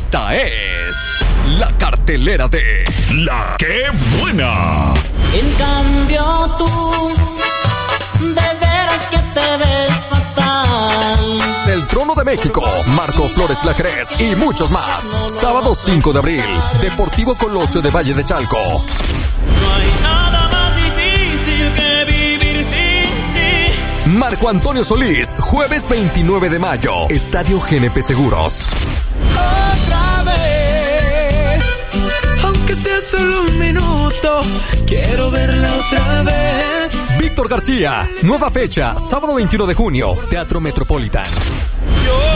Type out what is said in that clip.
Esta es la cartelera de La Qué Buena. En cambio tú, de veras que te ves fatal. Del Trono de México, Marco Flores Claret y muchos más. Sábado 5 de abril, Deportivo Colosio de Valle de Chalco. No hay nada más difícil que vivir sin ti. Marco Antonio Solís, jueves 29 de mayo, Estadio GNP Seguros. Otra vez, aunque sea solo un minuto, quiero verla otra vez. Víctor García, nueva fecha, sábado 21 de junio, Teatro Metropolitan. Yo